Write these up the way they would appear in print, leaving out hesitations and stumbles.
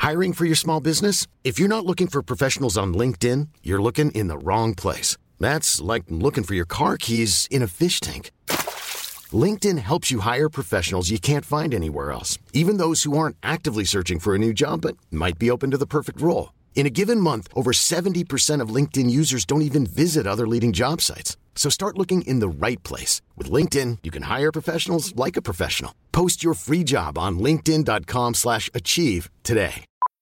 Hiring for your small business? If you're not looking for professionals on LinkedIn, you're looking in the wrong place. That's like looking for your car keys in a fish tank. LinkedIn helps you hire professionals you can't find anywhere else, even those who aren't actively searching for a new job but might be open to the perfect role. In a given month, over 70% of LinkedIn users don't even visit other leading job sites. So start looking in the right place. With LinkedIn, you can hire professionals like a professional. Post your free job on linkedin.com/achieve today.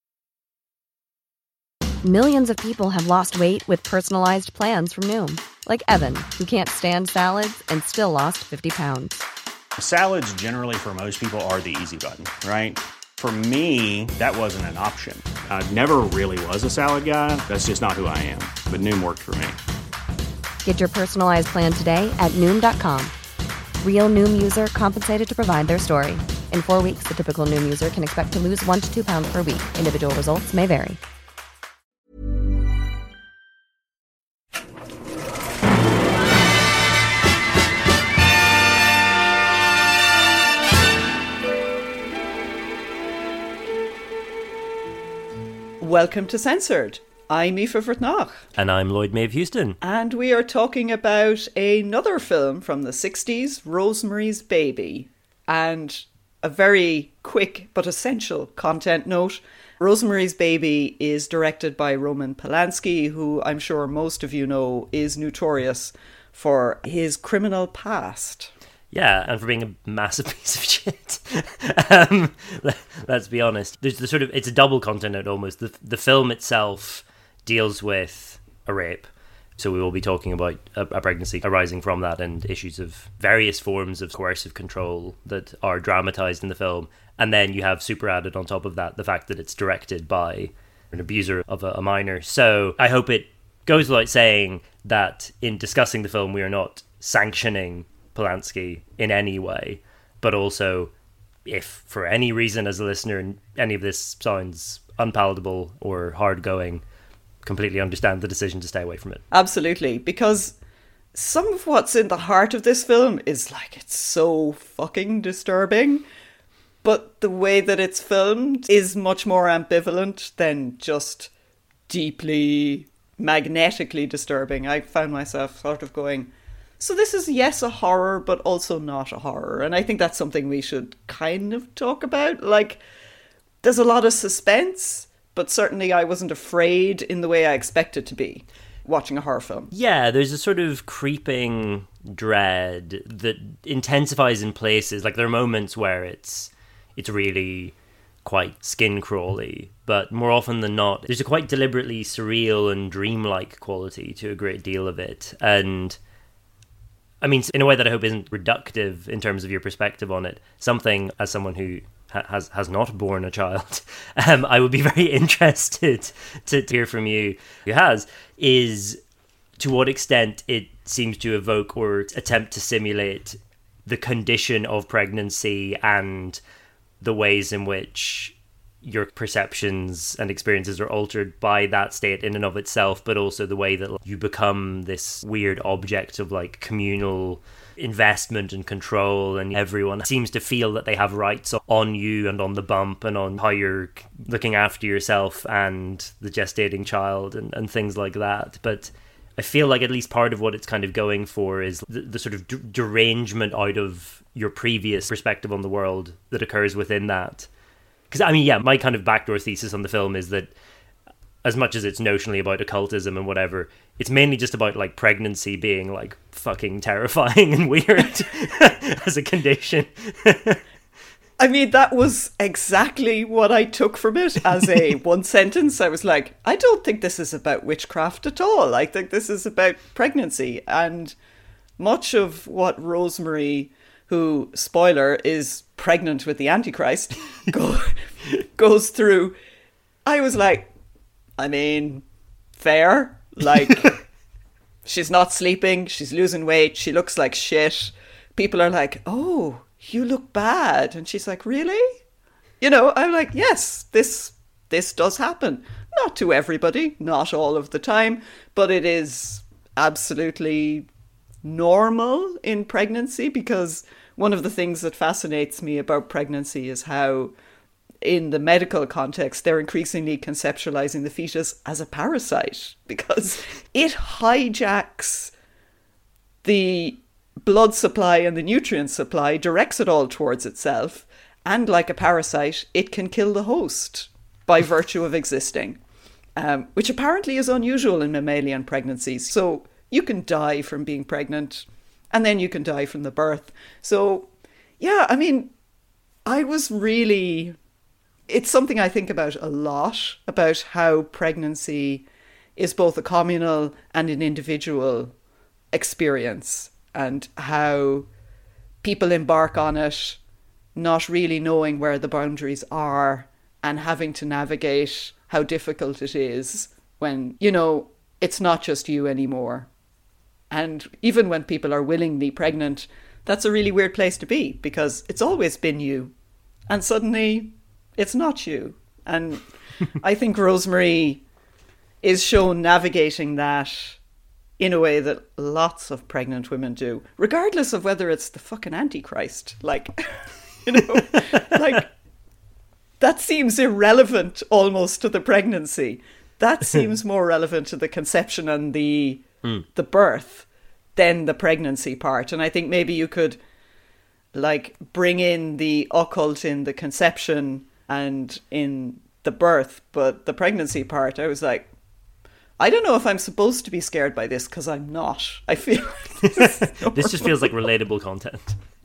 Millions of people have lost weight with personalized plans from Noom. Like Evan, who can't stand salads and still lost 50 pounds. Salads generally for most people are the easy button, right? For me, that wasn't an option. I never really was a salad guy. That's just not who I am. But Noom worked for me. Get your personalized plan today at Noom.com. Real Noom user compensated to provide their story. In 4 weeks, the typical Noom user can expect to lose 1 to 2 pounds per week. Individual results may vary. Welcome to Censored. I'm Aoife Vertnach. And I'm Lloyd Maeve Houston. And we are talking about another film from the 60s, Rosemary's Baby. And a very quick but essential content note. Rosemary's Baby is directed by Roman Polanski, who I'm sure most of you know is notorious for his criminal past. Yeah, and for being a massive piece of shit. Let's be honest. There's the it's a double content note almost. The film itself deals with a rape. So we will be talking about a pregnancy arising from that and issues of various forms of coercive control that are dramatized in the film. And then you have super added on top of that the fact that it's directed by an abuser of a minor. So I hope it goes without saying that in discussing the film, we are not sanctioning Polanski in any way, but also if for any reason as a listener any of this sounds unpalatable or hard going, completely understand the decision to stay away from it. Absolutely, because some of what's in the heart of this film is like, it's so fucking disturbing, but the way that it's filmed is much more ambivalent than just deeply magnetically disturbing. I found myself sort of going, so this is, yes, a horror, but also not a horror. And I think that's something we should kind of talk about. Like, there's a lot of suspense, but certainly I wasn't afraid in the way I expected to be watching a horror film. Yeah, there's a sort of creeping dread that intensifies in places. Like, there are moments where it's really quite skin-crawly, but more often than not, there's a quite deliberately surreal and dreamlike quality to a great deal of it. And I mean, in a way that I hope isn't reductive in terms of your perspective on it, something as someone who has not borne a child, I would be very interested to hear from you who has, is to what extent it seems to evoke or attempt to simulate the condition of pregnancy and the ways in which your perceptions and experiences are altered by that state in and of itself, but also the way that you become this weird object of like communal investment and control, and everyone seems to feel that they have rights on you and on the bump and on how you're looking after yourself and the gestating child and things like that. But I feel like at least part of what it's kind of going for is the sort of derangement out of your previous perspective on the world that occurs within that. Because, I mean, yeah, my kind of backdoor thesis on the film is that as much as it's notionally about occultism and whatever, it's mainly just about, like, pregnancy being, like, fucking terrifying and weird as a condition. I mean, that was exactly what I took from it as a one sentence. I was like, I don't think this is about witchcraft at all. I think this is about pregnancy. And much of what Rosemary, who, spoiler, is pregnant with the Antichrist, goes through, I was like, I mean, fair. Like, she's not sleeping, she's losing weight, she looks like shit. People are like, oh, you look bad. And she's like, really? You know, I'm like, yes, this does happen. Not to everybody, not all of the time, but it is absolutely normal in pregnancy, because one of the things that fascinates me about pregnancy is how in the medical context, they're increasingly conceptualizing the fetus as a parasite because it hijacks the blood supply and the nutrient supply, directs it all towards itself, and like a parasite, it can kill the host by virtue of existing, which apparently is unusual in mammalian pregnancies. So you can die from being pregnant, and then you can die from the birth. So, yeah, I mean, it's something I think about a lot, about how pregnancy is both a communal and an individual experience, and how people embark on it not really knowing where the boundaries are and having to navigate how difficult it is when, it's not just you anymore. And even when people are willingly pregnant, that's a really weird place to be because it's always been you. And suddenly it's not you. And I think Rosemary is shown navigating that in a way that lots of pregnant women do, regardless of whether it's the fucking Antichrist. Like, like that seems irrelevant almost to the pregnancy. That seems more relevant to the conception and the birth than the pregnancy part. And I think maybe you could bring in the occult in the conception and in the birth, but the pregnancy part, I was like, I don't know if I'm supposed to be scared by this because I'm not. I feel this just feels like relatable content.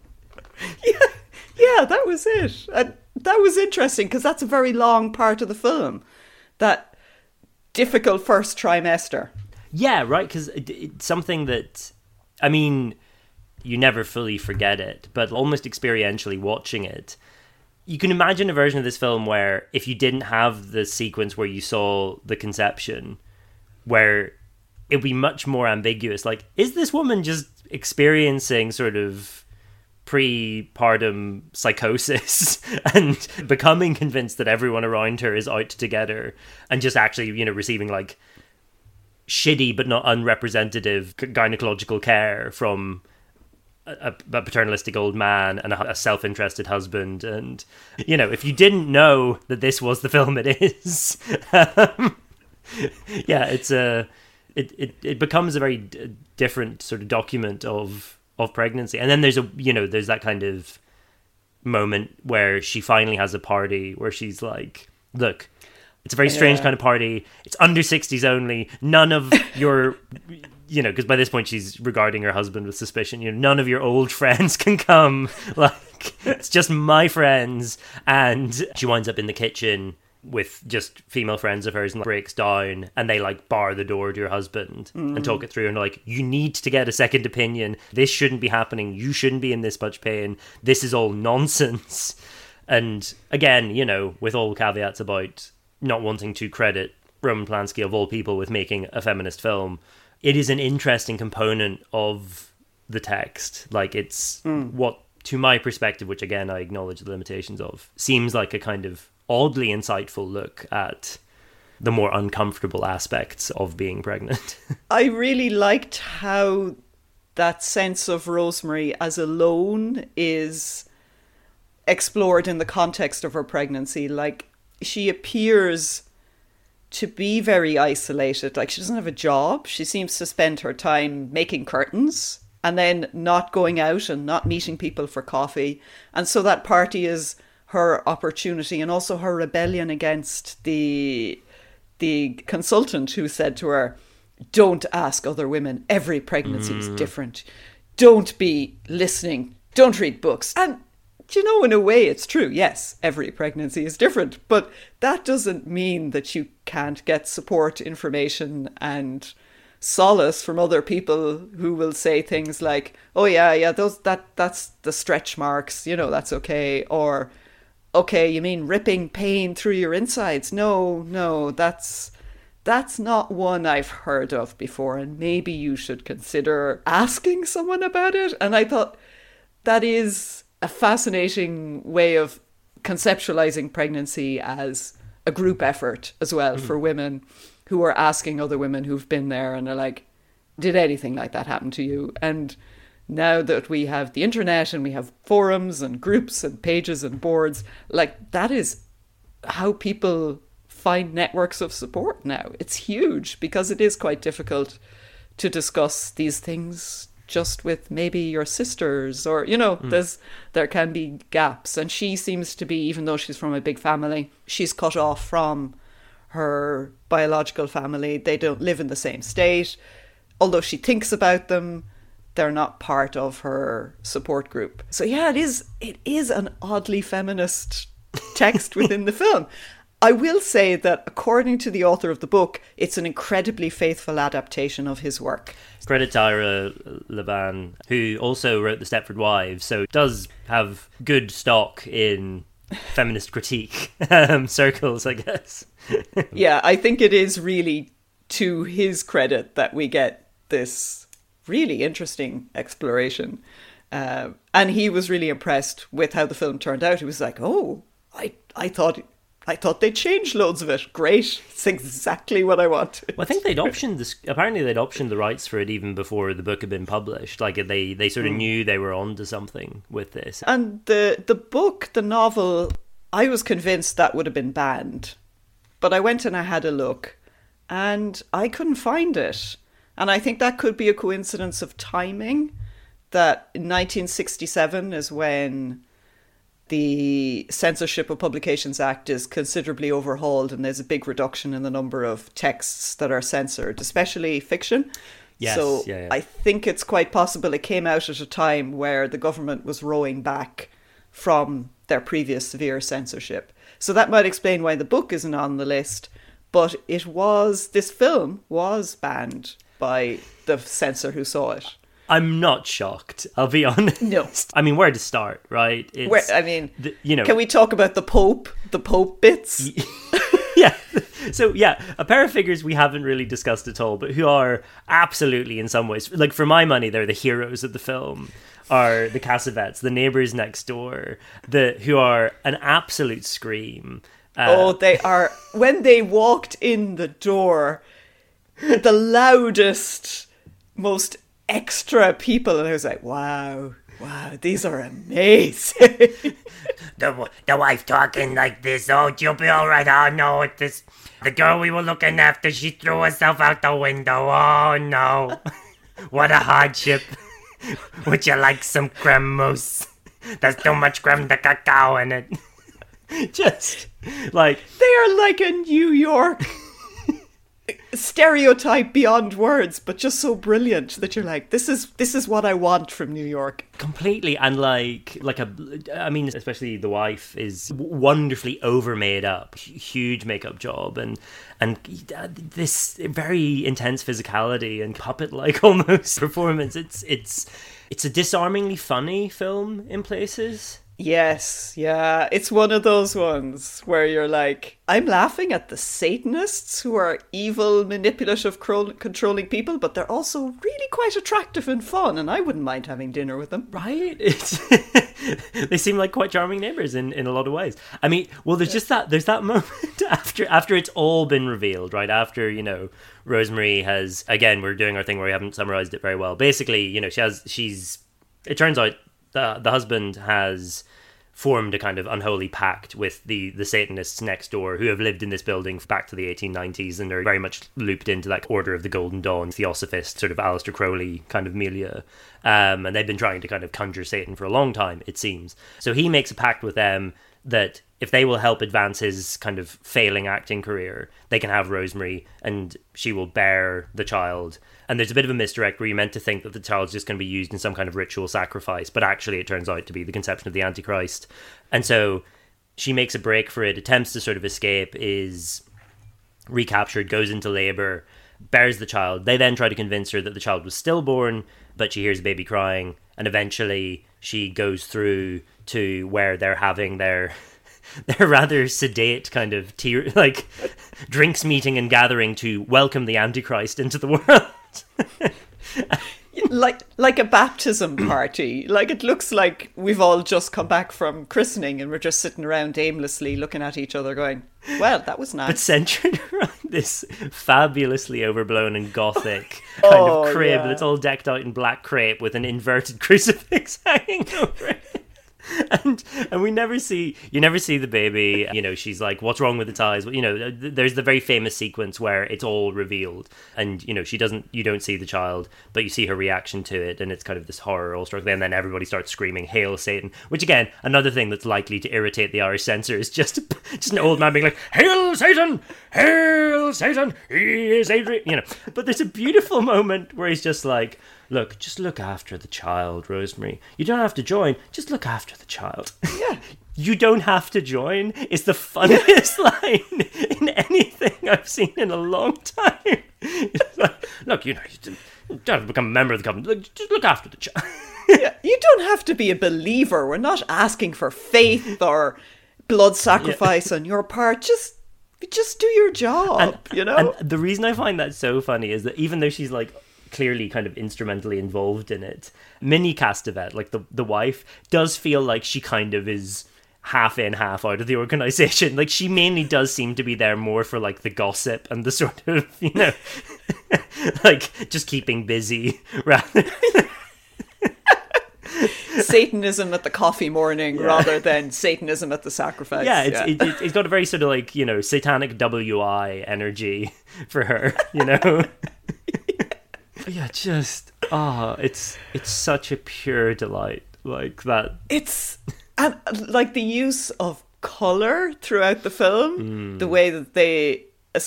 Yeah, that was it. And that was interesting because that's a very long part of the film. That difficult first trimester. Yeah, right, because it's something that, I mean, you never fully forget it, but almost experientially watching it, you can imagine a version of this film where if you didn't have the sequence where you saw the conception, where it'd be much more ambiguous. Like, is this woman just experiencing sort of pre-partum psychosis and becoming convinced that everyone around her is out to get her and just actually, receiving like shitty but not unrepresentative gynecological care from a paternalistic old man and a self-interested husband? And, if you didn't know that this was the film it is... yeah, it becomes a very different sort of document of pregnancy. And then there's there's that kind of moment where she finally has a party where she's like, look, it's a very strange kind of party. It's under 60s only. None of your, because by this point she's regarding her husband with suspicion. None of your old friends can come. Like, it's just my friends. And she winds up in the kitchen with just female friends of hers and breaks down, and they bar the door to your husband and talk it through and you need to get a second opinion. This shouldn't be happening. You shouldn't be in this much pain. This is all nonsense. And again, with all caveats about not wanting to credit Roman Polanski of all people with making a feminist film, it is an interesting component of the text. It's what, to my perspective, which again I acknowledge the limitations of, seems like a kind of oddly insightful look at the more uncomfortable aspects of being pregnant. I really liked how that sense of Rosemary as alone is explored in the context of her pregnancy. She appears to be very isolated. She doesn't have a job. She seems to spend her time making curtains and then not going out and not meeting people for coffee. And so that party is her opportunity, and also her rebellion against the consultant who said to her, don't ask other women, every pregnancy is different, don't be listening, don't read books. And in a way it's true, yes, every pregnancy is different, but that doesn't mean that you can't get support, information and solace from other people who will say things like, oh yeah, that's the stretch marks, that's okay. Or, okay, you mean ripping pain through your insides? No, that's not one I've heard of before, and maybe you should consider asking someone about it. And I thought that is a fascinating way of conceptualizing pregnancy as a group effort as well for women who are asking other women who've been there and are like, did anything like that happen to you? And now that we have the internet and we have forums and groups and pages and boards, that is how people find networks of support now. It's huge because it is quite difficult to discuss these things just with maybe your sisters, or, you know, there can be gaps. And she seems to be, even though she's from a big family, she's cut off from her biological family. They don't live in the same state. Although she thinks about them, they're not part of her support group. So yeah, it is an oddly feminist text within the film. I will say that according to the author of the book, it's an incredibly faithful adaptation of his work. Credit to Ira Levan, who also wrote The Stepford Wives, so does have good stock in feminist critique circles, I guess. Yeah, I think it is really to his credit that we get this really interesting exploration. And he was really impressed with how the film turned out. He was like, oh, I thought they'd changed loads of it. Great. It's exactly what I wanted. Well, I think they'd optioned the rights for it even before the book had been published. Like they sort of knew they were onto something with this. And the book, the novel, I was convinced that would have been banned. But I went and I had a look and I couldn't find it. And I think that could be a coincidence of timing, that in 1967 is when the Censorship of Publications Act is considerably overhauled and there's a big reduction in the number of texts that are censored, especially fiction. Yes, so yeah. I think it's quite possible it came out at a time where the government was rowing back from their previous severe censorship. So that might explain why the book isn't on the list, but this film was banned by the censor who saw it. I'm not shocked, I'll be honest. No. I mean, where to start, right? Can we talk about the Pope bits? Yeah. So, yeah, a pair of figures we haven't really discussed at all, but who are absolutely, in some ways, like, for my money, they're the heroes of the film, are the Cassavetes, the neighbours next door, who are an absolute scream. They are. When they walked in the door, the loudest, most extra people, and I was like, wow, these are amazing. The wife talking like this, oh, you'll be all right, oh no, the girl we were looking after, she threw herself out the window, oh no, what a hardship. Would you like some creme mousse? There's too much creme de cacao in it. Just, like... They are like a New York stereotype beyond words, but just so brilliant that you're like, this is what I want from New York. Completely. And especially the wife is wonderfully over made up, huge makeup job, and this very intense physicality and puppet like almost performance. It's a disarmingly funny film in places. Yes, yeah. It's one of those ones where you're like, I'm laughing at the Satanists who are evil, manipulative, controlling people, but they're also really quite attractive and fun, and I wouldn't mind having dinner with them. Right? They seem like quite charming neighbours in a lot of ways. I mean, well, there's that moment after it's all been revealed, right? After, Rosemary has, again, we're doing our thing where we haven't summarised it very well. Basically, it turns out the husband has formed a kind of unholy pact with the Satanists next door, who have lived in this building back to the 1890s and are very much looped into that Order of the Golden Dawn, Theosophist, sort of Aleister Crowley kind of milieu. And they've been trying to kind of conjure Satan for a long time, it seems. So he makes a pact with them that if they will help advance his kind of failing acting career, they can have Rosemary and she will bear the child. And there's a bit of a misdirect where you're meant to think that the child's just going to be used in some kind of ritual sacrifice, but actually it turns out to be the conception of the Antichrist. And so she makes a break for it, attempts to sort of escape, is recaptured, goes into labour, bears the child. They then try to convince her that the child was stillborn, but she hears the baby crying, and eventually she goes through to where they're having their rather sedate kind of drinks meeting and gathering to welcome the Antichrist into the world. like a baptism party. Like, it looks like we've all just come back from christening and we're just sitting around aimlessly looking at each other going, well, that was nice. But centred around this fabulously overblown and gothic kind of crib that's all decked out in black crepe with an inverted crucifix hanging over it. and we never see the baby. You know, she's like, what's wrong with its eyes? You know, there's the very famous sequence where it's all revealed, and you know, you don't see the child, but you see her reaction to it, and it's kind of this horror awestruck. And then everybody starts screaming, "Hail Satan!" Which again, another thing that's likely to irritate the Irish censor is just an old man being like, "Hail Satan! Hail Satan! He is Adrian!" You know, but there's a beautiful moment where he's just like, "Look, just look after the child, Rosemary. You don't have to join. Just look after the child." Yeah. You don't have to join is the funniest line in anything I've seen in a long time. It's like, look, you know, you don't have to become a member of the company. Just look after the child. Yeah, you don't have to be a believer. We're not asking for faith or blood sacrifice on your part. Just do your job, you know? And the reason I find that so funny is that even though she's like clearly kind of instrumentally involved in it, Minnie Castevet, like the wife, does feel like she kind of is half in, half out of the organization. Like, she mainly does seem to be there more for like the gossip and the sort of, you know, like just keeping busy rather Satanism at the coffee morning rather than Satanism at the sacrifice. Yeah, it's got a very sort of like, you know, satanic WI energy for her, you know. Yeah, just it's such a pure delight, like that. It's and like the use of color throughout the film, the way that they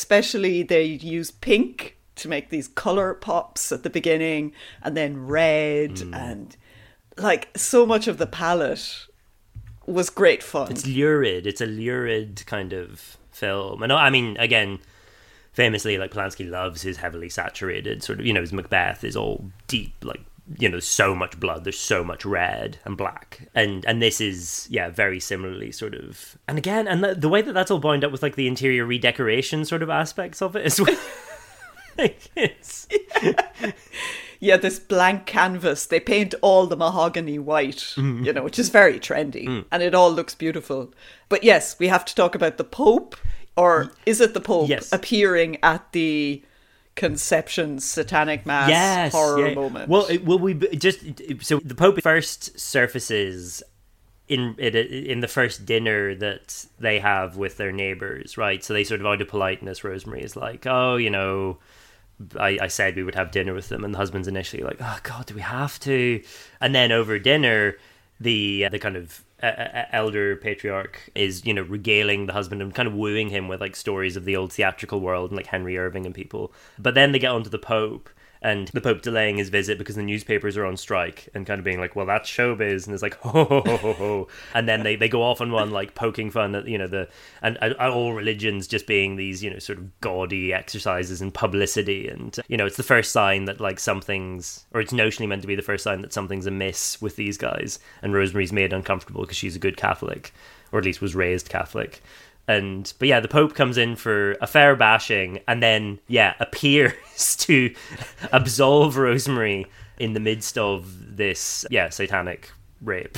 use pink to make these color pops at the beginning, and then red, and like so much of the palette was great fun. It's lurid. It's a lurid kind of film. And I mean, again, famously, like, Polanski loves his heavily saturated sort of, you know, his Macbeth is all deep, like, you know, there's so much blood, there's so much red and black, and this is, yeah, very similarly sort of, and again, and the way that that's all bound up with like the interior redecoration sort of aspects of it as well. Like, it's yeah, this blank canvas, they paint all the mahogany white, you know, which is very trendy, and it all looks beautiful. But yes, we have to talk about the Pope, or is it the Pope appearing at the Conception satanic mass horror moment? Well, so the Pope first surfaces in the first dinner that they have with their neighbors, right? So they sort of, out of politeness, Rosemary is like, "Oh, you know, I said we would have dinner with them," and the husband's initially like, "Oh God, do we have to?" And then over dinner, the kind of elder patriarch is, you know, regaling the husband and kind of wooing him with like stories of the old theatrical world and like Henry Irving and people. But then they get onto the Pope, and the Pope delaying his visit because the newspapers are on strike, and kind of being like, "Well, that's showbiz," and it's like, ho ho ho ho ho. And then they go off on one, like, poking fun at, you know, and all religions just being these, you know, sort of gaudy exercises in publicity, and, you know, it's the first sign that like something's, or it's notionally meant to be the first sign that something's amiss with these guys, and Rosemary's made uncomfortable because she's a good Catholic, or at least was raised Catholic. But yeah, the Pope comes in for a fair bashing, and then appears to absolve Rosemary in the midst of this satanic rape.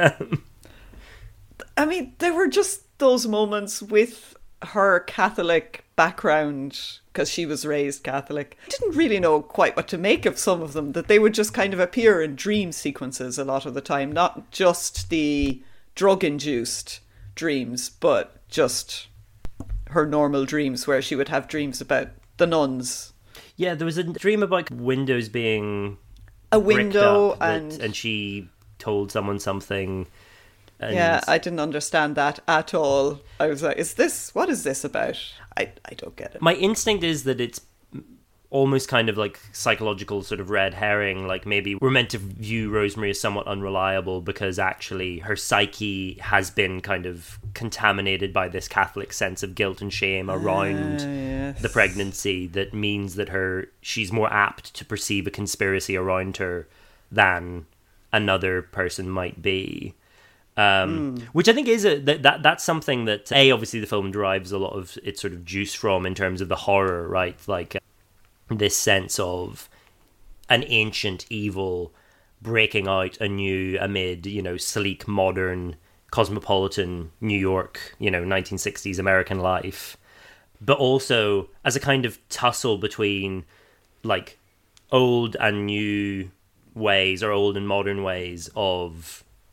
I mean, there were just those moments with her Catholic background, because she was raised Catholic. I didn't really know quite what to make of some of them, that they would just kind of appear in dream sequences a lot of the time, not just the drug-induced dreams, but just her normal dreams, where she would have dreams about the nuns. Yeah, there was a dream about windows being a window, and she told someone something. And yeah, I didn't understand that at all. I was like, what is this about? I don't get it. My instinct is that it's almost kind of like psychological sort of red herring, like maybe we're meant to view Rosemary as somewhat unreliable because actually her psyche has been kind of contaminated by this Catholic sense of guilt and shame around the pregnancy, that means that she's more apt to perceive a conspiracy around her than another person might be. Which I think is that's something that obviously the film derives a lot of its sort of juice from in terms of the horror, right? Like this sense of an ancient evil breaking out anew amid, you know, sleek, modern, cosmopolitan New York, you know, 1960s American life, but also as a kind of tussle between like old and new ways, or old and modern ways of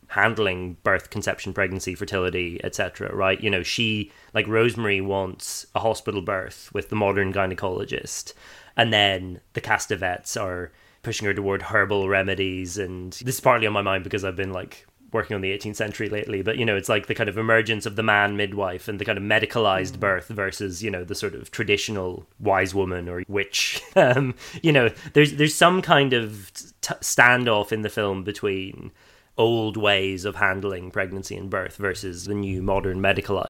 handling birth, conception, pregnancy, fertility, etc., right? You know, she, like Rosemary, wants a hospital birth with the modern gynecologist, and then the Castevets are pushing her toward herbal remedies. And this is partly on my mind because I've been like working on the 18th century lately, but you know, it's like the kind of emergence of the man midwife and the kind of medicalized birth versus, you know, the sort of traditional wise woman or witch. You know, there's some kind of standoff in the film between old ways of handling pregnancy and birth versus the new modern medicalized.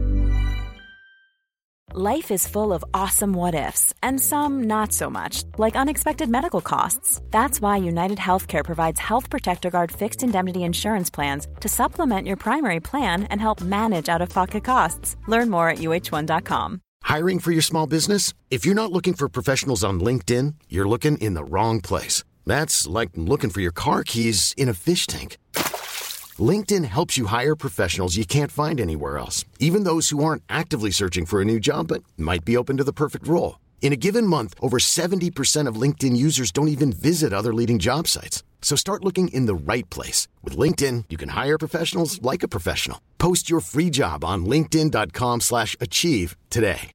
Life is full of awesome what-ifs, and some not so much, like unexpected medical costs. That's why United Healthcare provides Health Protector Guard fixed indemnity insurance plans to supplement your primary plan and help manage out-of-pocket costs. Learn more at uh1.com. Hiring for your small business? If you're not looking for professionals on LinkedIn, you're looking in the wrong place. That's like looking for your car keys in a fish tank. LinkedIn helps you hire professionals you can't find anywhere else, even those who aren't actively searching for a new job but might be open to the perfect role. In a given month, over 70% of LinkedIn users don't even visit other leading job sites. So start looking in the right place. With LinkedIn, you can hire professionals like a professional. Post your free job on linkedin.com/achieve today.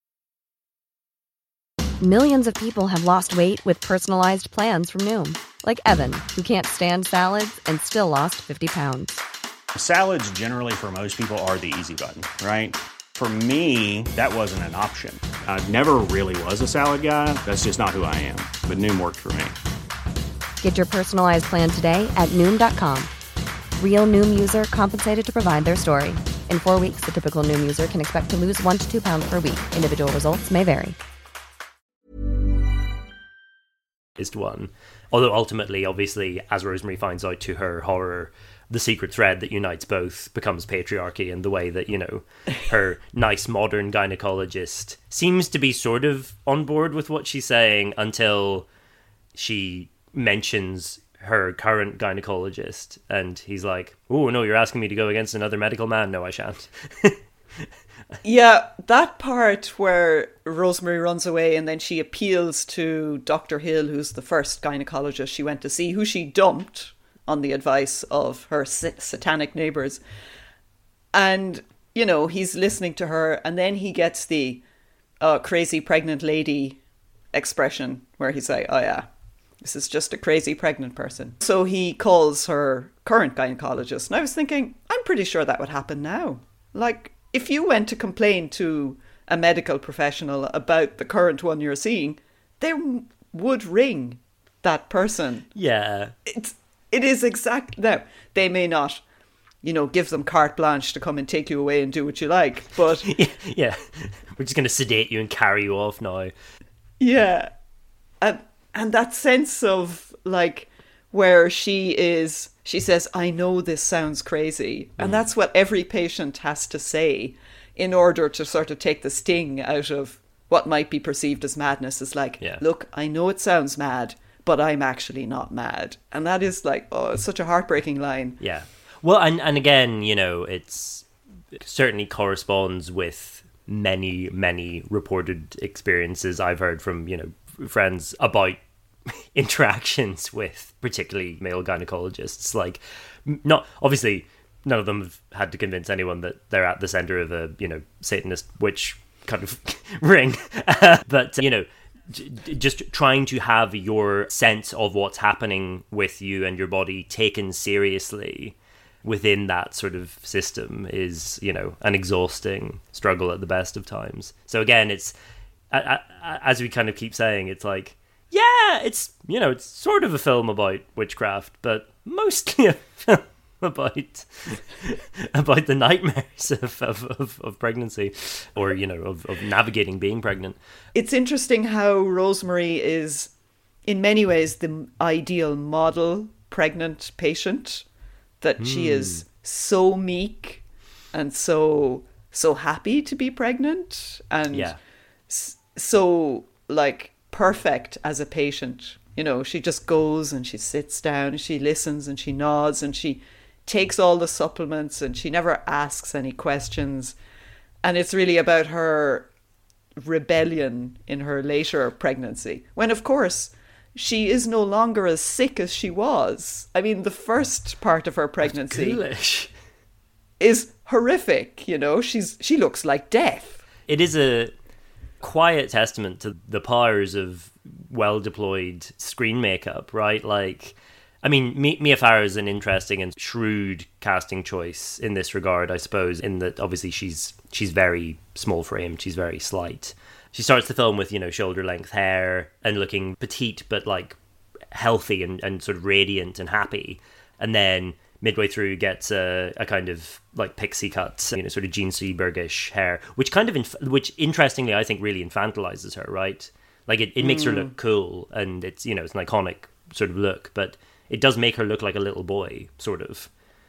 Millions of people have lost weight with personalized plans from Noom. Like Evan, who can't stand salads and still lost 50 pounds. Salads generally for most people are the easy button, right? For me, that wasn't an option. I never really was a salad guy. That's just not who I am. But Noom worked for me. Get your personalized plan today at Noom.com. Real Noom user compensated to provide their story. In 4 weeks, the typical Noom user can expect to lose 1 to 2 pounds per week. Individual results may vary. One. Although ultimately, obviously, as Rosemary finds out to her horror, the secret thread that unites both becomes patriarchy, and the way that, you know, her nice modern gynecologist seems to be sort of on board with what she's saying until she mentions her current gynecologist, and he's like, "Oh no, you're asking me to go against another medical man? No, I shan't." Yeah, that part where Rosemary runs away and then she appeals to Dr. Hill, who's the first gynecologist she went to see, who she dumped on the advice of her satanic neighbours. And, you know, he's listening to her, and then he gets the crazy pregnant lady expression where he's like, "Oh yeah, this is just a crazy pregnant person." So he calls her current gynecologist. And I was thinking, I'm pretty sure that would happen now. Like, if you went to complain to a medical professional about the current one you're seeing, they would ring that person. Yeah. It is exact. Now, they may not, you know, give them carte blanche to come and take you away and do what you like, but... Yeah. We're just going to sedate you and carry you off now. Yeah. And that sense of, like, where she says, "I know this sounds crazy." And that's what every patient has to say in order to sort of take the sting out of what might be perceived as madness. Is like, "Look, I know it sounds mad, but I'm actually not mad." And that is like, oh, it's such a heartbreaking line. Yeah. Well, and again, you know, it certainly corresponds with many, many reported experiences I've heard from, you know, friends about interactions with particularly male gynecologists. Like, not obviously none of them have had to convince anyone that they're at the center of a, you know, Satanist witch kind of ring, but you know, just trying to have your sense of what's happening with you and your body taken seriously within that sort of system is, you know, an exhausting struggle at the best of times. So again, it's as we kind of keep saying, it's like, yeah, it's, you know, it's sort of a film about witchcraft, but mostly a film about the nightmares of pregnancy, or, you know, of navigating being pregnant. It's interesting how Rosemary is, in many ways, the ideal model pregnant patient, that she is so meek and so happy to be pregnant, and so, like, perfect as a patient. You know, she just goes and she sits down and she listens and she nods and she takes all the supplements and she never asks any questions. And it's really about her rebellion in her later pregnancy, when, of course, she is no longer as sick as she was. I mean, the first part of her pregnancy is horrific, you know. She looks like death. It is a quiet testament to the powers of well-deployed screen makeup, right? Like, I mean, Mia Farrow is an interesting and shrewd casting choice in this regard, I suppose, in that obviously she's very small-framed, she's very slight. She starts the film with, you know, shoulder-length hair and looking petite but, like, healthy and sort of radiant and happy. And then midway through gets a kind of, like, pixie cut, you know, sort of Jean Seberg-ish hair, which kind of, which interestingly, I think, really infantilizes her, right? Like, it makes her look cool, and it's, you know, it's an iconic sort of look, but it does make her look like a little boy, sort of.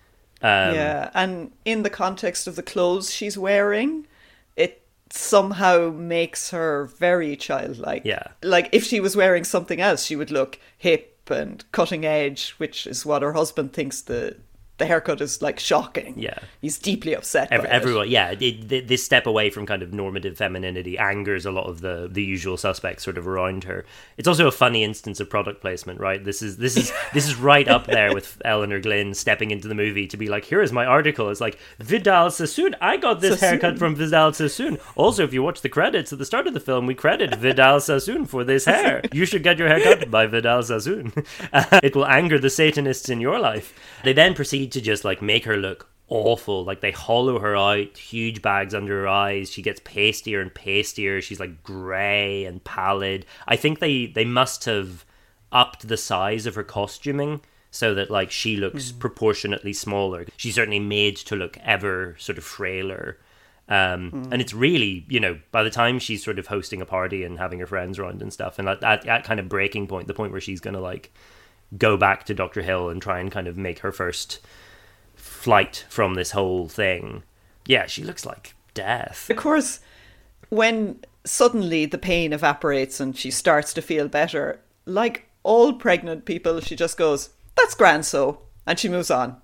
Yeah, and in the context of the clothes she's wearing, it somehow makes her very childlike. Yeah. Like, if she was wearing something else, she would look hip and cutting edge, which is what her husband thinks the haircut is, like, shocking. Yeah. He's deeply upset by everyone, it. yeah. This step away from kind of normative femininity angers a lot of the usual suspects sort of around her. It's also a funny instance of product placement, right? This is right up there with Eleanor Glynn stepping into the movie to be like, here is my article. It's like, Vidal Sassoon. I got this haircut from Vidal Sassoon. Also, if you watch the credits at the start of the film, we credit Vidal Sassoon for this hair. You should get your hair cut by Vidal Sassoon. It will anger the Satanists in your life. They then proceed to just, like, make her look awful. Like, they hollow her out, huge bags under her eyes. She gets pastier and pastier. She's, like, grey and pallid. I think they must have upped the size of her costuming so that, like, she looks proportionately smaller. She's certainly made to look ever sort of frailer. And it's really, you know, by the time she's sort of hosting a party and having her friends around and stuff, and that kind of breaking point, the point where she's going to, like, go back to Dr. Hill and try and kind of make her first flight from this whole thing. Yeah, she looks like death. Of course, when suddenly the pain evaporates and she starts to feel better, like all pregnant people, she just goes, that's grand so, and she moves on.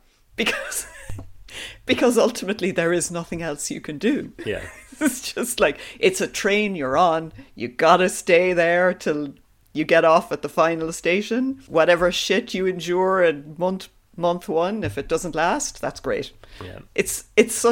Because ultimately there is nothing else you can do. Yeah. It's just like, it's a train you're on. You gotta stay there till you get off at the final station. Whatever shit you endure in month one, if it doesn't last, that's great. Yeah. It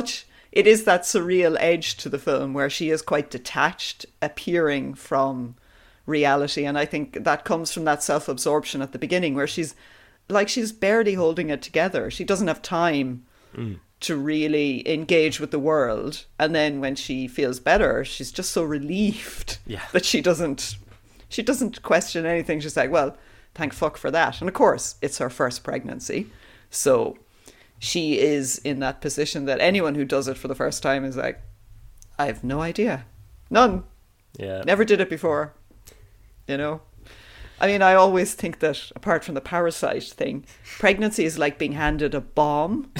is that surreal edge to the film where she is quite detached, appearing from reality. And I think that comes from that self-absorption at the beginning where she's barely holding it together. She doesn't have time to really engage with the world. And then when she feels better, she's just so relieved that she doesn't question anything. She's like, well, thank fuck for that. And of course, it's her first pregnancy. So she is in that position that anyone who does it for the first time is like, I have no idea. None. Yeah. Never did it before. You know? I mean, I always think that apart from the parasite thing, pregnancy is like being handed a bomb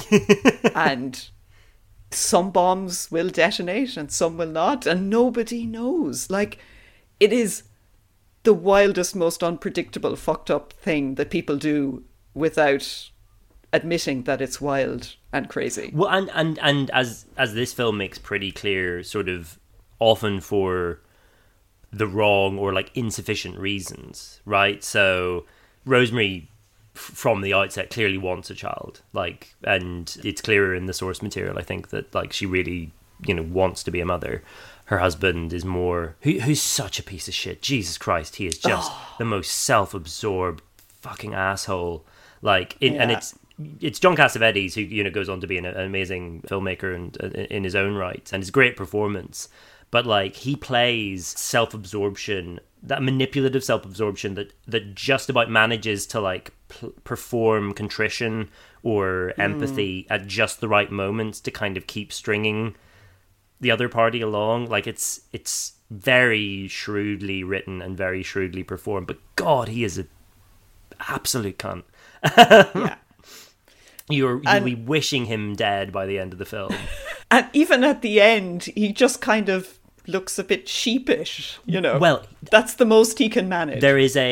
and some bombs will detonate and some will not, and nobody knows. Like, it is the wildest, most unpredictable, fucked up thing that people do without admitting that it's wild and crazy. Well, and as this film makes pretty clear, sort of often for the wrong or like insufficient reasons, right? So Rosemary from the outset clearly wants a child, like, and it's clearer in the source material, I think, that like she really, you know, wants to be a mother. Her husband is more, who's such a piece of shit. Jesus Christ, he is just the most self-absorbed fucking asshole. Like, and it's John Cassavetes, who, you know, goes on to be an amazing filmmaker and in his own right, and it's a great performance. But like, he plays self-absorption, that manipulative self-absorption that just about manages to like perform contrition or empathy at just the right moments to kind of keep stringing the other party along. Like, it's very shrewdly written and very shrewdly performed. But God, he is an absolute cunt. Yeah. You'll be wishing him dead by the end of the film. And even at the end, he just kind of looks a bit sheepish, you know. Well, that's the most he can manage. There is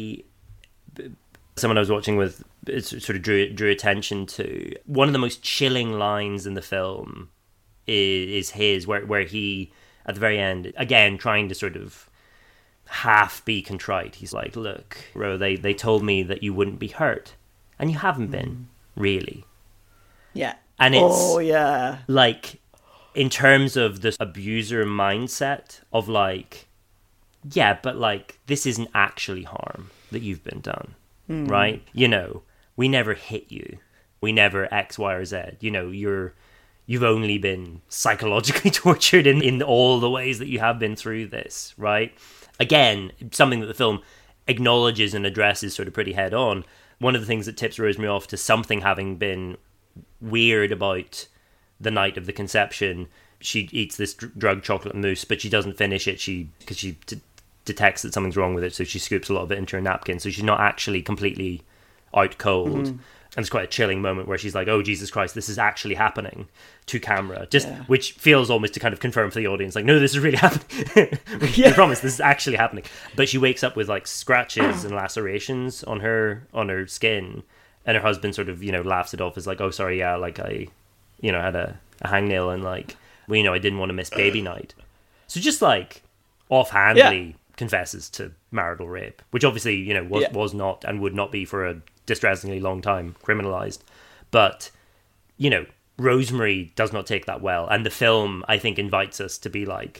someone I was watching with, it sort of drew attention to one of the most chilling lines in the film is his, where he, at the very end, again, trying to sort of half be contrite. He's like, look, Ro, they told me that you wouldn't be hurt, and you haven't been, really. Yeah. And it's yeah. like, in terms of this abuser mindset of like, yeah, but like, this isn't actually harm that you've been done, right? You know, we never hit you. We never X, Y, or Z. You know, you've only been psychologically tortured in all the ways that you have been through this, right? Again, something that the film acknowledges and addresses sort of pretty head on. One of the things that tips Rosemary off to something having been weird about the night of the conception, she eats this drug chocolate mousse, but she doesn't finish it because she detects that something's wrong with it, so she scoops a lot of it into her napkin, so she's not actually completely out cold. And it's quite a chilling moment where she's like, oh, Jesus Christ, this is actually happening to camera. Which feels almost to kind of confirm for the audience, like, no, this is really happening. I promise, this is actually happening. But she wakes up with like scratches and lacerations on her skin. And her husband sort of, laughs it off as like, oh, sorry, yeah, like I, had a hangnail and like, well, I didn't want to miss baby night. So just like offhandedly confesses to marital rape, which obviously, was not and would not be for a distressingly long time criminalized. But, Rosemary does not take that well. And the film, I think, invites us to be like,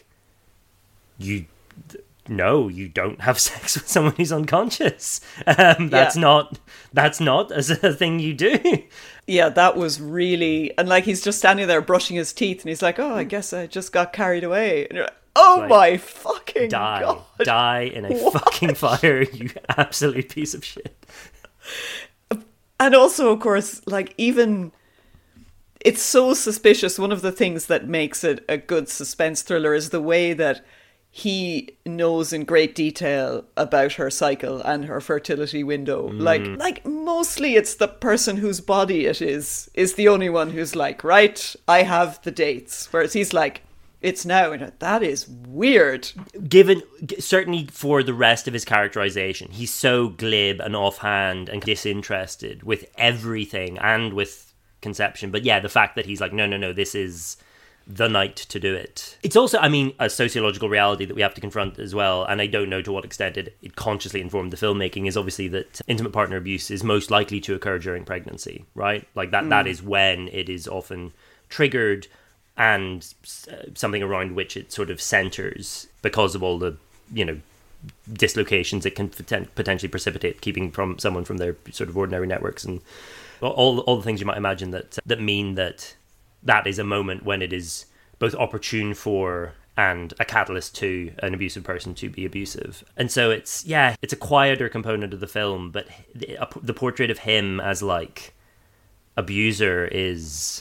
no, you don't have sex with someone who's unconscious. That's not a thing you do. Yeah, that was really... And like, he's just standing there brushing his teeth and he's like, oh, I guess I just got carried away. And you're like, oh like, my fucking God. Die in a fucking fire, you absolute piece of shit. And also, of course, like, even... It's so suspicious. One of the things that makes it a good suspense thriller is the way that he knows in great detail about her cycle and her fertility window. Like mostly it's the person whose body it is the only one who's like, right, I have the dates. Whereas he's like, it's now. And that is weird. Given, certainly for the rest of his characterization, he's so glib and offhand and disinterested with everything and with conception. But yeah, the fact that he's like, no, this is the night to do it. It's also, a sociological reality that we have to confront as well, and I don't know to what extent it consciously informed the filmmaking, is obviously that intimate partner abuse is most likely to occur during pregnancy, right? Like that is when it is often triggered, and something around which it sort of centers because of all the, dislocations it can potentially precipitate, keeping from someone from their sort of ordinary networks, and all the things you might imagine that mean that is a moment when it is both opportune for and a catalyst to an abusive person to be abusive. And so it's a quieter component of the film, but the portrait of him as like abuser is...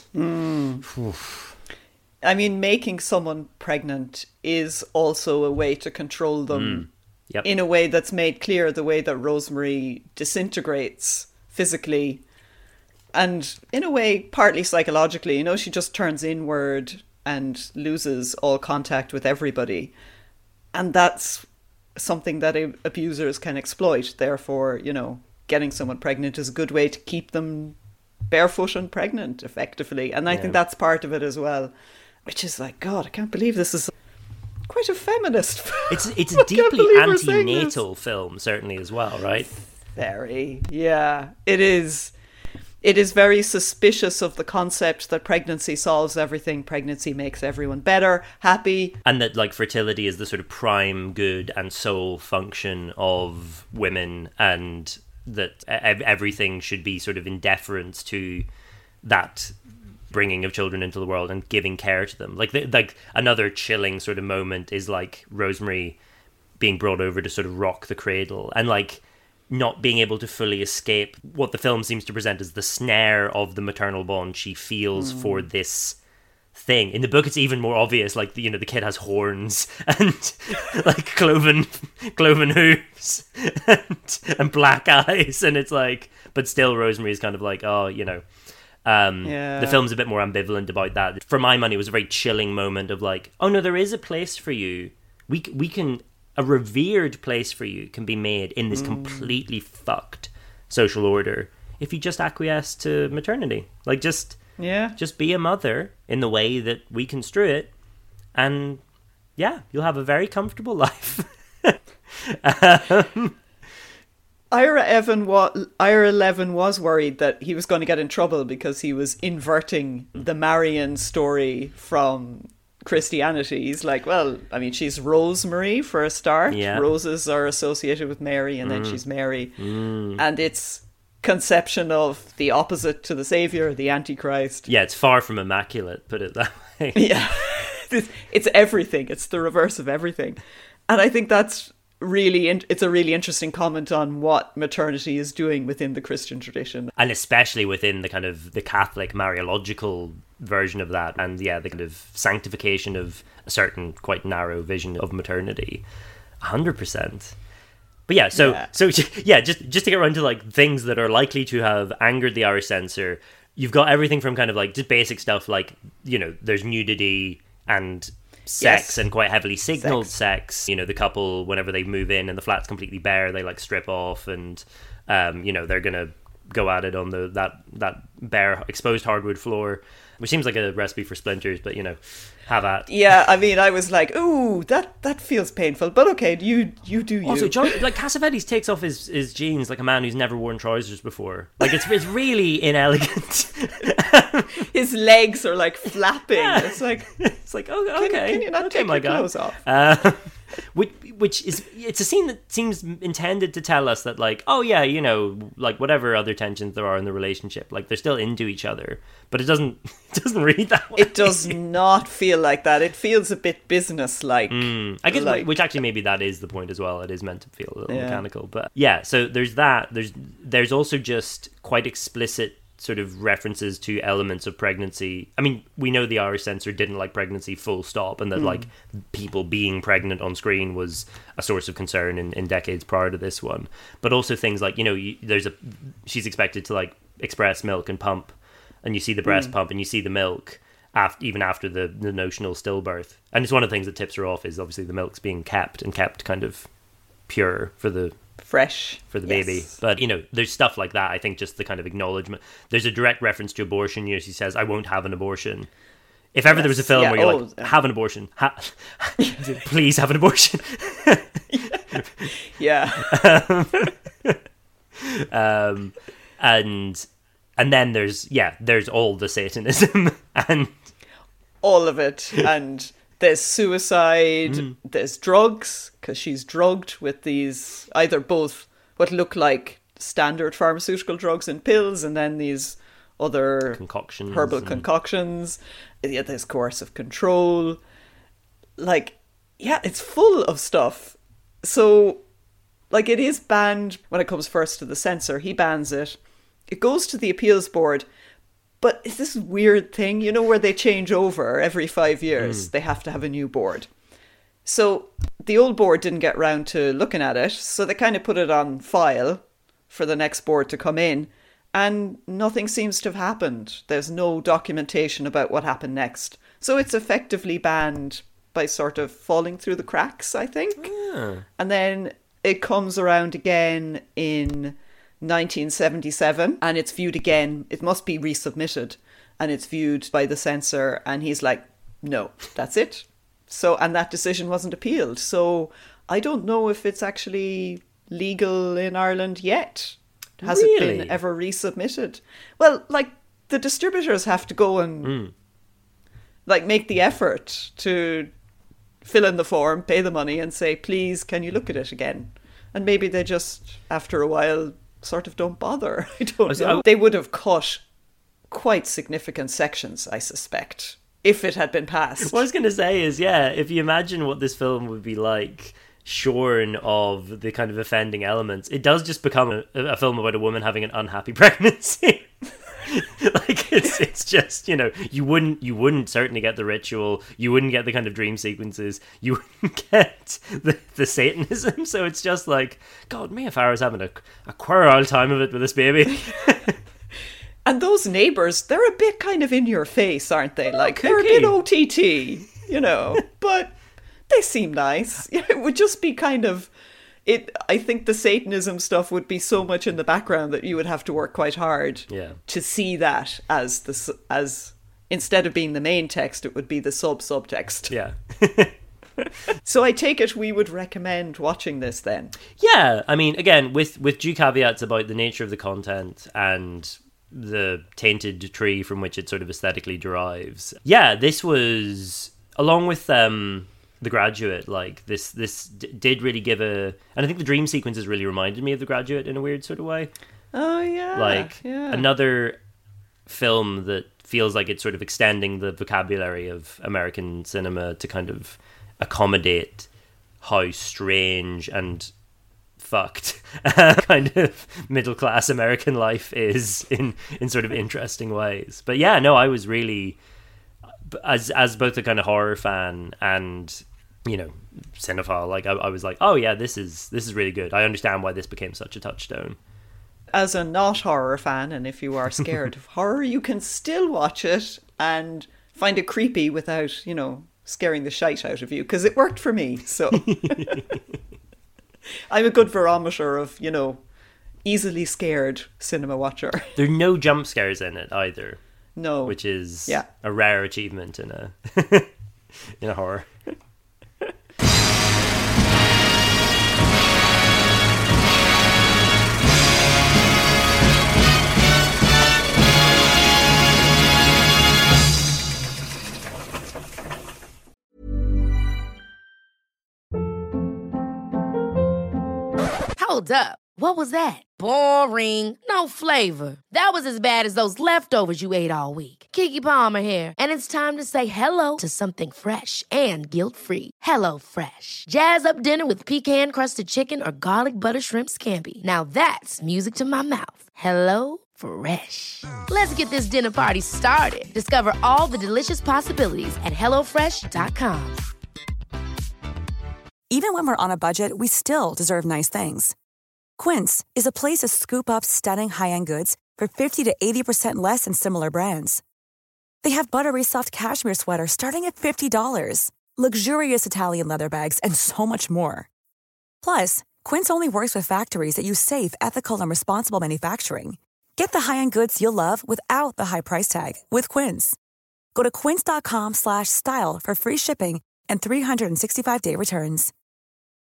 making someone pregnant is also a way to control them in a way that's made clear, the way that Rosemary disintegrates physically. And in a way, partly psychologically, she just turns inward and loses all contact with everybody. And that's something that abusers can exploit. Therefore, getting someone pregnant is a good way to keep them barefoot and pregnant, effectively. And I think that's part of it as well, which is like, God, I can't believe this is quite a feminist film. It's a deeply antenatal film, certainly, as well, right? Very, yeah. It is very suspicious of the concept that pregnancy solves everything. Pregnancy makes everyone better, happy. And that like fertility is the sort of prime good and sole function of women, and that everything should be sort of in deference to that bringing of children into the world and giving care to them. Like another chilling sort of moment is like Rosemary being brought over to sort of rock the cradle and like not being able to fully escape what the film seems to present as the snare of the maternal bond she feels for this thing. In the book, it's even more obvious. Like, the kid has horns and like cloven hooves and black eyes, and it's like, but still, Rosemary is kind of like, the film's a bit more ambivalent about that. For my money, it was a very chilling moment of like, oh no, there is a place for you. We can. A revered place for you can be made in this completely fucked social order if you just acquiesce to maternity. Like, just be a mother in the way that we construe it, and you'll have a very comfortable life. Ira Levin was worried that he was going to get in trouble because he was inverting the Marian story from Christianity. He's like, well, I mean, she's Rosemary for a start. Yeah. Roses are associated with Mary, and then she's Mary. And it's conception of the opposite to the Savior, the Antichrist. Yeah, it's far from immaculate, put it that way. Yeah. It's everything. It's the reverse of everything. And I think that's it's a really interesting comment on what maternity is doing within the Christian tradition. And especially within the kind of the Catholic Mariological version of that, and the kind of sanctification of a certain quite narrow vision of maternity. 100%. But yeah, so just to get around to like things that are likely to have angered the Irish censor, you've got everything from kind of like just basic stuff like, you know, there's nudity and sex, and quite heavily signaled sex. You know, the couple, whenever they move in and the flat's completely bare, they like strip off and you know, they're gonna go at it on that bare exposed hardwood floor, which seems like a recipe for splinters, but you know, have at. Yeah, I mean, I was like, ooh, that feels painful, but okay, you do you. Also, John, like, Cassavetes takes off his jeans like a man who's never worn trousers before. Like, it's really inelegant. His legs are like flapping. Yeah. It's like, oh, okay, can you not okay, take my your guy. clothes off? Which is, it's a scene that seems intended to tell us that, like, oh yeah, you know, like whatever other tensions there are in the relationship, like they're still into each other, but it doesn't read that way. It does not feel like that. It feels a bit business-like. I guess, like, which actually maybe that is the point as well. It is meant to feel a little mechanical, but yeah. So there's that. There's also just quite explicit sort of references to elements of pregnancy. I mean, we know the Irish censor didn't like pregnancy full stop, and that like people being pregnant on screen was a source of concern in decades prior to this one. But also things like, you know, she's expected to like express milk and pump, and you see the breast pump and you see the milk even after the notional stillbirth. And it's one of the things that tips her off is obviously the milk's being kept kind of pure for the fresh for the baby. But you know, there's stuff like that. I think just the kind of acknowledgement. There's a direct reference to abortion. You know, she says, "I won't have an abortion." If ever there was a film where you're like, "Have an abortion, please have an abortion." Yeah. And then there's all the Satanism and all of it, and there's suicide, there's drugs, because she's drugged with these, either both what look like standard pharmaceutical drugs and pills, and then these other herbal concoctions. Yeah, there's coercive control. Like, yeah, it's full of stuff. So, like, it is banned when it comes first to the censor. He bans it. It goes to the appeals board. But it's this weird thing, you know, where they change over every 5 years. They have to have a new board. So the old board didn't get round to looking at it. So they kind of put it on file for the next board to come in. And nothing seems to have happened. There's no documentation about what happened next. So it's effectively banned by sort of falling through the cracks, I think. And then it comes around again in 1977, and it's viewed again. It must be resubmitted, and it's viewed by the censor, and he's like, no, that's it. So, and that decision wasn't appealed. So I don't know if it's actually legal in Ireland yet. Has it been ever resubmitted? Well, like, the distributors have to go and like make the effort to fill in the form, pay the money, and say, please, can you look at it again? And maybe they just, after a while, sort of don't bother. I don't know. They would have cut quite significant sections, I suspect, if it had been passed. What I was going to say is, yeah, if you imagine what this film would be like, shorn of the kind of offending elements, it does just become a film about a woman having an unhappy pregnancy. Like, it's just, you know, you wouldn't certainly get the ritual, you wouldn't get the kind of dream sequences, you wouldn't get the Satanism. So it's just like, God, Mia Farrow's having a quarrel time of it with this baby. And those neighbours, they're a bit kind of in your face, aren't they? Like, they're a bit OTT, you know, but they seem nice. It would just be kind of, I think the Satanism stuff would be so much in the background that you would have to work quite hard to see that as instead of being the main text, it would be the subtext. Yeah. So I take it we would recommend watching this then. Yeah, I mean, again, with due caveats about the nature of the content and the tainted tree from which it sort of aesthetically derives. Yeah, this was, along with The Graduate, like this did really give and I think the dream sequences really reminded me of The Graduate in a weird sort of way. Oh yeah, like another film that feels like it's sort of extending the vocabulary of American cinema to kind of accommodate how strange and fucked kind of middle class American life is in sort of interesting ways. But yeah, no, I was really, as both a kind of horror fan and, you know, cinephile, like I was like, oh yeah, this is really good. I understand why this became such a touchstone. As a not horror fan, and if you are scared of horror, you can still watch it and find it creepy without, you know, scaring the shite out of you, because it worked for me. So I'm a good barometer of, you know, easily scared cinema watcher. There are no jump scares in it either. No. Which is a rare achievement in a in a horror. Hold up. What was that? Boring. No flavor. That was as bad as those leftovers you ate all week. Keke Palmer here, and it's time to say hello to something fresh and guilt-free. Hello Fresh. Jazz up dinner with pecan-crusted chicken or garlic butter shrimp scampi. Now that's music to my mouth. Hello Fresh. Let's get this dinner party started. Discover all the delicious possibilities at hellofresh.com. Even when we're on a budget, we still deserve nice things. Quince is a place to scoop up stunning high-end goods for 50 to 80% less than similar brands. They have buttery soft cashmere sweaters starting at $50, luxurious Italian leather bags, and so much more. Plus, Quince only works with factories that use safe, ethical, and responsible manufacturing. Get the high-end goods you'll love without the high price tag with Quince. Go to quince.com/style for free shipping and 365-day returns.